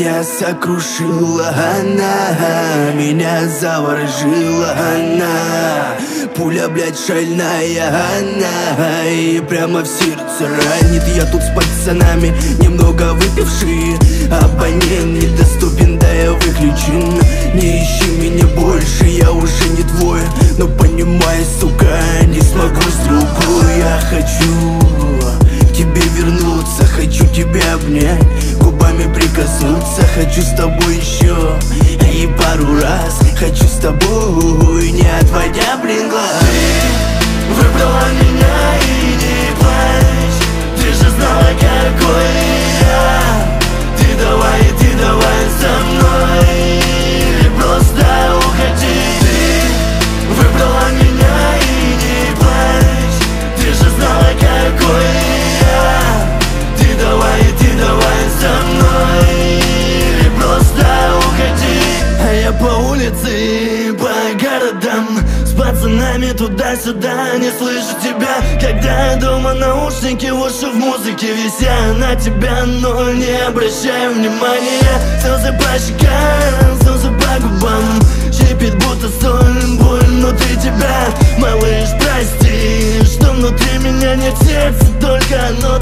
Меня сокрушила она, меня заворожила она. Пуля, блядь, шальная она, и прямо в сердце ранит. Я тут с пацанами, немного выпившие. Абонент недоступен, да я выключен. Не ищи меня больше, я уже не твой. Но понимай, сука, не смогу с другой. Я хочу к тебе вернуться, хочу тебя обнять, губами прикоснуться. Хочу с тобой еще и пару раз. Хочу с тобой, не отводя, блин, глаз. Ты выбрала меня и не плачь. Ты же знала, какой я. Ты давай со мной, или просто уходи. Ты выбрала меня и не плачь. Ты же знала, какой я. Ты давай со мной, или просто уходи. А я по улице, по городам, с пацанами туда-сюда. Не слышу тебя, когда дома наушники в уши, в музыке вися на тебя, но не обращаю внимания. Слезы по щекам, слезы по губам, щипит будто соль, боль внутри тебя. Малыш, прости, что внутри меня нет сердца, только оно